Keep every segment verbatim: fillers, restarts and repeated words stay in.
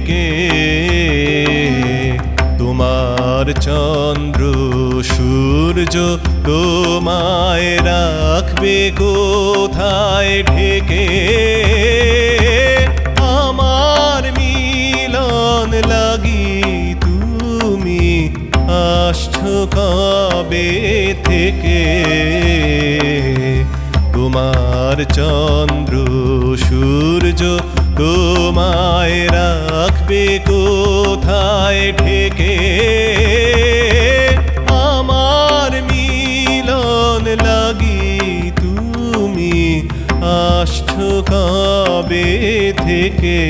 থেকে। তোমার চন্দ্র সূর্য তোমায় রাখবে কোথায় ঢেকে। আমার মিলন লাগি তুমি আসছো কবে থেকে। তোমার চন্দ্র সূর্য তোমায় রাখবে কোথায় ঢেকে। আমার মিলন লাগি তুমি আসছো কবে থেকে।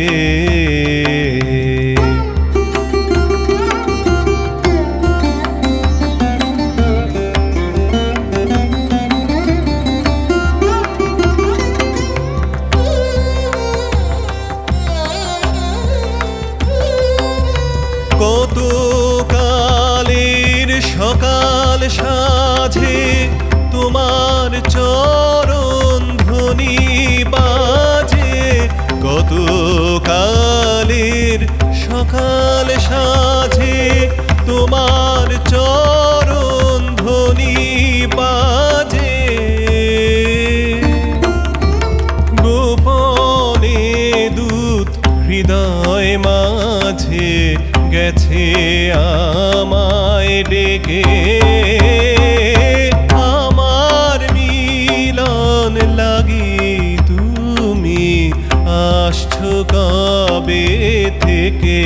কত কালের সকাল সাঁঝে তোমার চরণ ধ্বনি বাজে। কত কালের সকাল সাঁঝে তোমার চরণ ধ্বনি বাজে। গোপনে দূত হৃদয় মাঝে গেছে আমায় ডেকে। আমার মিলন লাগি তুমি আসছো কবে থেকে।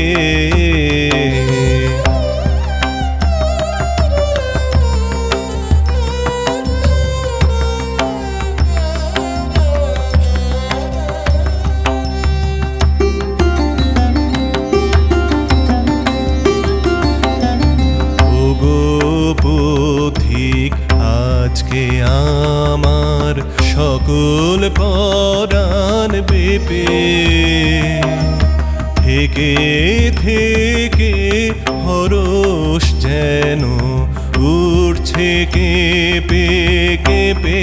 পথিক আজকে আমার সকল পরাণ বেপে। থেকে থেকে হরষ যেন উঠছে কেঁপে কেঁপে।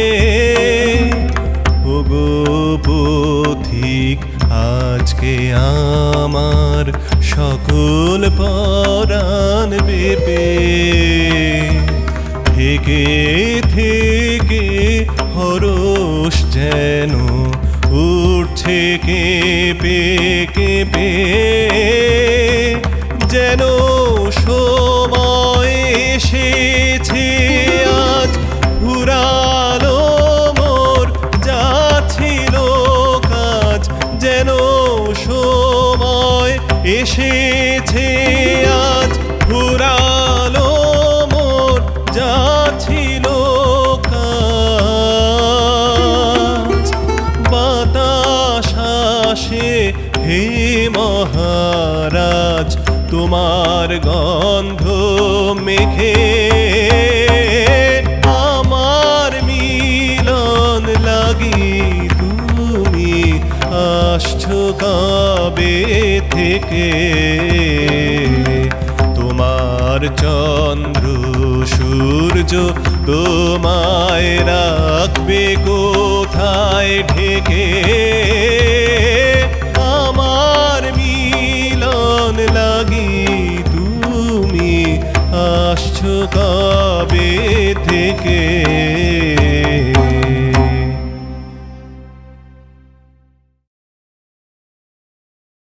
ওগো পথিক আজকে আমার সকল পরাণ বেপে। থেকে থেকে হরষ যেন উঠছে কেঁপে কেঁপে। যেন সময় এসেছে আজ ফুরালো মোর যা ছিল কাজ। যেন সময় এসেছে আজ ফুরালো মোর যা ছিল কাজ। বাতাস আসে হে মহারাজ তোমার গন্ধ মেখে। আমার মিলন লাগি তুমি আসছো কবে থেকে। তোমার চন্দ্র সূর্য তোমায় রাখবে কোথায় ঢেকে। আমার মিলন লাগি তুমি আসছো কবে থেকে।